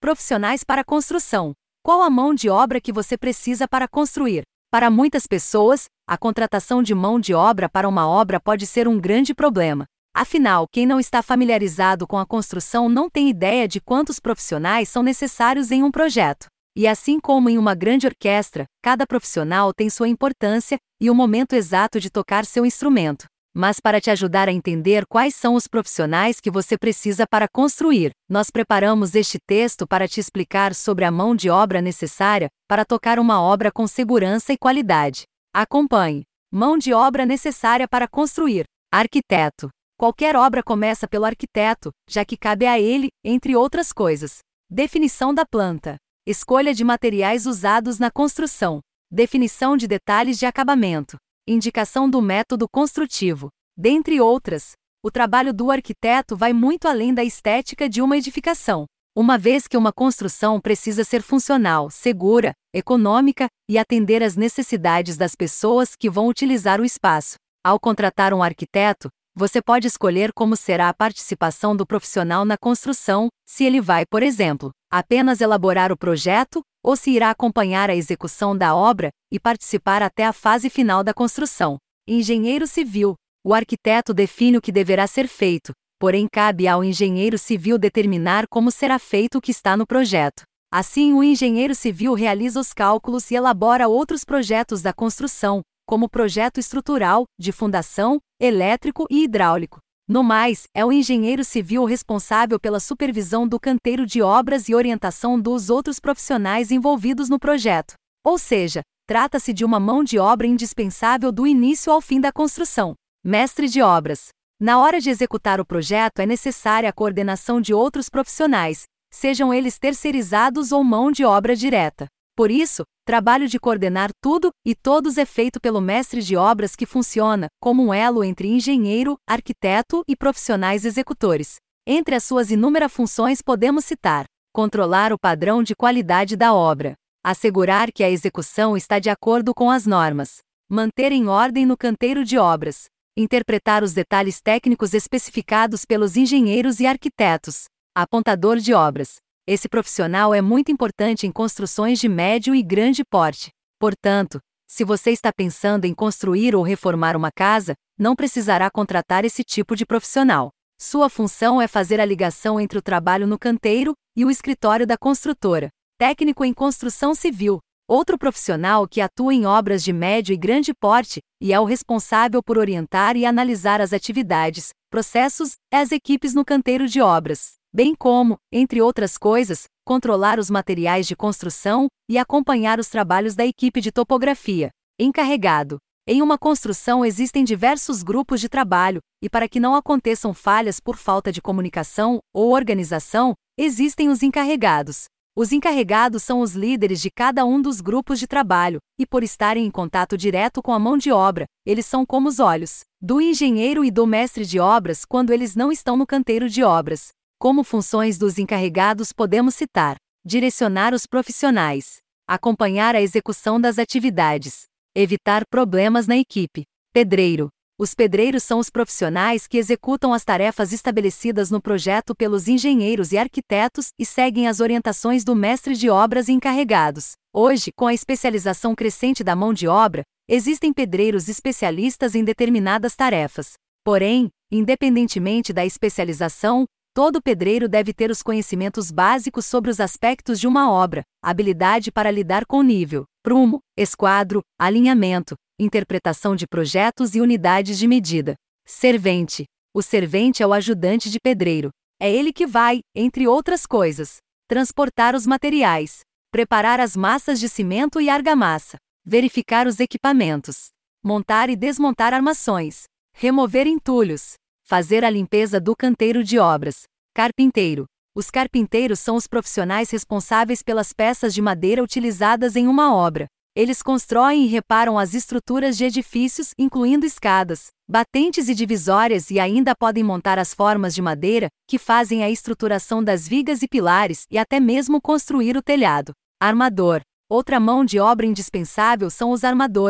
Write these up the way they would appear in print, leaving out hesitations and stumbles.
Profissionais para construção. Qual a mão de obra que você precisa para construir? Para muitas pessoas, a contratação de mão de obra para uma obra pode ser um grande problema. Afinal, quem não está familiarizado com a construção não tem ideia de quantos profissionais são necessários em um projeto. E assim como em uma grande orquestra, cada profissional tem sua importância e o momento exato de tocar seu instrumento. Mas para te ajudar a entender quais são os profissionais que você precisa para construir, nós preparamos este texto para te explicar sobre a mão de obra necessária para tocar uma obra com segurança e qualidade. Acompanhe. Mão de obra necessária para construir. Arquiteto. Qualquer obra começa pelo arquiteto, já que cabe a ele, entre outras coisas. Definição da planta. Escolha de materiais usados na construção. Definição de detalhes de acabamento. Indicação do método construtivo. Dentre outras, o trabalho do arquiteto vai muito além da estética de uma edificação, uma vez que uma construção precisa ser funcional, segura, econômica e atender às necessidades das pessoas que vão utilizar o espaço. Ao contratar um arquiteto, você pode escolher como será a participação do profissional na construção, se ele vai, por exemplo, apenas elaborar o projeto, ou se irá acompanhar a execução da obra e participar até a fase final da construção. Engenheiro civil. O arquiteto define o que deverá ser feito, porém cabe ao engenheiro civil determinar como será feito o que está no projeto. Assim, o engenheiro civil realiza os cálculos e elabora outros projetos da construção, como projeto estrutural, de fundação, elétrico e hidráulico. No mais, é o engenheiro civil responsável pela supervisão do canteiro de obras e orientação dos outros profissionais envolvidos no projeto. Ou seja, trata-se de uma mão de obra indispensável do início ao fim da construção. Mestre de obras. Na hora de executar o projeto é necessária a coordenação de outros profissionais, sejam eles terceirizados ou mão de obra direta. Por isso, trabalho de coordenar tudo e todos é feito pelo mestre de obras que funciona como um elo entre engenheiro, arquiteto e profissionais executores. Entre as suas inúmeras funções podemos citar: controlar o padrão de qualidade da obra, assegurar que a execução está de acordo com as normas, manter em ordem no canteiro de obras, interpretar os detalhes técnicos especificados pelos engenheiros e arquitetos, apontador de obras. Esse profissional é muito importante em construções de médio e grande porte. Portanto, se você está pensando em construir ou reformar uma casa, não precisará contratar esse tipo de profissional. Sua função é fazer a ligação entre o trabalho no canteiro e o escritório da construtora. Técnico em construção civil. Outro profissional que atua em obras de médio e grande porte e é o responsável por orientar e analisar as atividades, processos e as equipes no canteiro de obras, bem como, entre outras coisas, controlar os materiais de construção e acompanhar os trabalhos da equipe de topografia. Encarregado. Em uma construção existem diversos grupos de trabalho, e para que não aconteçam falhas por falta de comunicação ou organização, existem os encarregados. Os encarregados são os líderes de cada um dos grupos de trabalho, e por estarem em contato direto com a mão de obra, eles são como os olhos do engenheiro e do mestre de obras quando eles não estão no canteiro de obras. Como funções dos encarregados podemos citar: direcionar os profissionais, acompanhar a execução das atividades, evitar problemas na equipe. Pedreiro. Os pedreiros são os profissionais que executam as tarefas estabelecidas no projeto pelos engenheiros e arquitetos e seguem as orientações do mestre de obras e encarregados. Hoje, com a especialização crescente da mão de obra, existem pedreiros especialistas em determinadas tarefas. Porém, independentemente da especialização, todo pedreiro deve ter os conhecimentos básicos sobre os aspectos de uma obra, habilidade para lidar com nível, prumo, esquadro, alinhamento, interpretação de projetos e unidades de medida. Servente. O servente é o ajudante de pedreiro. É ele que vai, entre outras coisas, transportar os materiais, preparar as massas de cimento e argamassa, verificar os equipamentos, montar e desmontar armações, remover entulhos, fazer a limpeza do canteiro de obras. Carpinteiro. Os carpinteiros são os profissionais responsáveis pelas peças de madeira utilizadas em uma obra. Eles constroem e reparam as estruturas de edifícios, incluindo escadas, batentes e divisórias, e ainda podem montar as formas de madeira, que fazem a estruturação das vigas e pilares, e até mesmo construir o telhado. Armador. Outra mão de obra indispensável são os armadores,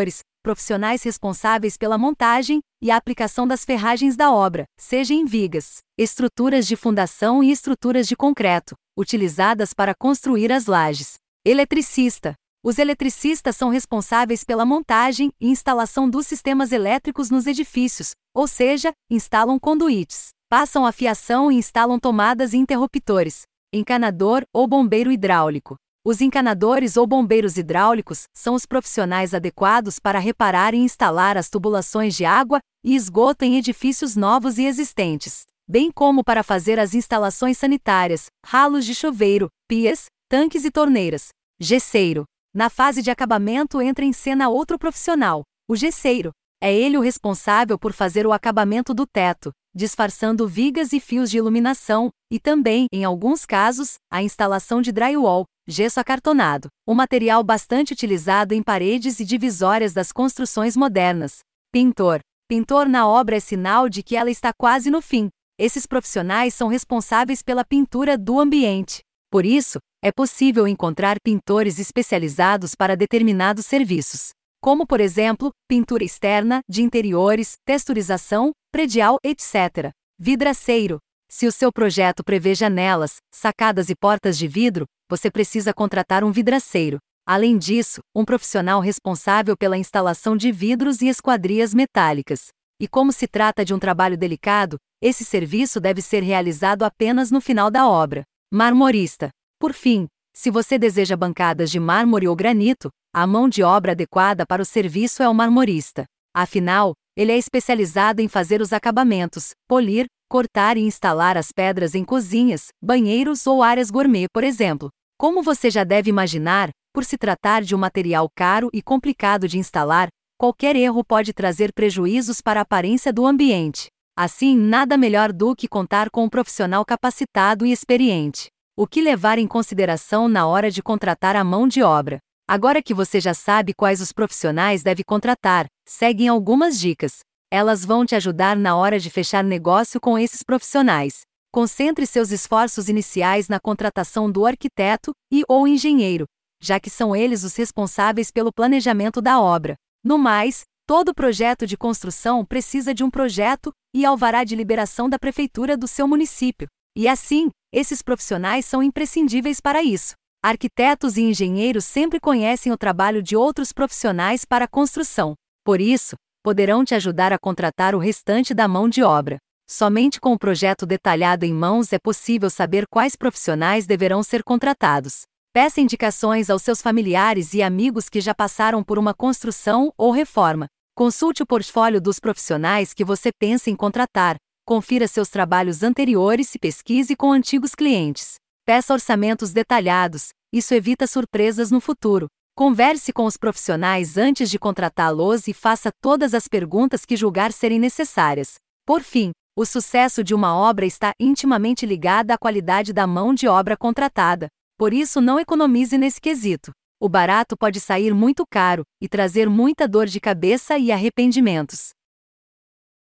profissionais responsáveis pela montagem e a aplicação das ferragens da obra, seja em vigas, estruturas de fundação e estruturas de concreto, utilizadas para construir as lajes. Eletricista. Os eletricistas são responsáveis pela montagem e instalação dos sistemas elétricos nos edifícios, ou seja, instalam conduítes, passam a fiação e instalam tomadas e interruptores. Encanador ou bombeiro hidráulico. Os encanadores ou bombeiros hidráulicos são os profissionais adequados para reparar e instalar as tubulações de água e esgoto em edifícios novos e existentes, bem como para fazer as instalações sanitárias, ralos de chuveiro, pias, tanques e torneiras. Gesseiro. Na fase de acabamento entra em cena outro profissional, o gesseiro. É ele o responsável por fazer o acabamento do teto, disfarçando vigas e fios de iluminação, e também, em alguns casos, a instalação de drywall, gesso acartonado, um material bastante utilizado em paredes e divisórias das construções modernas. Pintor. Pintor na obra é sinal de que ela está quase no fim. Esses profissionais são responsáveis pela pintura do ambiente. Por isso, é possível encontrar pintores especializados para determinados serviços, como por exemplo, pintura externa, de interiores, texturização, predial, etc. Vidraceiro. Se o seu projeto prevê janelas, sacadas e portas de vidro, você precisa contratar um vidraceiro. Além disso, um profissional responsável pela instalação de vidros e esquadrias metálicas. E como se trata de um trabalho delicado, esse serviço deve ser realizado apenas no final da obra. Marmorista. Por fim, se você deseja bancadas de mármore ou granito, a mão de obra adequada para o serviço é o marmorista. Afinal, ele é especializado em fazer os acabamentos, polir, cortar e instalar as pedras em cozinhas, banheiros ou áreas gourmet, por exemplo. Como você já deve imaginar, por se tratar de um material caro e complicado de instalar, qualquer erro pode trazer prejuízos para a aparência do ambiente. Assim, nada melhor do que contar com um profissional capacitado e experiente. O que levar em consideração na hora de contratar a mão de obra? Agora que você já sabe quais os profissionais deve contratar, seguem algumas dicas. Elas vão te ajudar na hora de fechar negócio com esses profissionais. Concentre seus esforços iniciais na contratação do arquiteto ou engenheiro, já que são eles os responsáveis pelo planejamento da obra. No mais, todo projeto de construção precisa de um projeto e alvará de liberação da prefeitura do seu município. E assim, esses profissionais são imprescindíveis para isso. Arquitetos e engenheiros sempre conhecem o trabalho de outros profissionais para a construção. Por isso, poderão te ajudar a contratar o restante da mão de obra. Somente com o projeto detalhado em mãos é possível saber quais profissionais deverão ser contratados. Peça indicações aos seus familiares e amigos que já passaram por uma construção ou reforma. Consulte o portfólio dos profissionais que você pensa em contratar. Confira seus trabalhos anteriores e pesquise com antigos clientes. Peça orçamentos detalhados, isso evita surpresas no futuro. Converse com os profissionais antes de contratá-los e faça todas as perguntas que julgar serem necessárias. Por fim, o sucesso de uma obra está intimamente ligado à qualidade da mão de obra contratada. Por isso, não economize nesse quesito. O barato pode sair muito caro e trazer muita dor de cabeça e arrependimentos.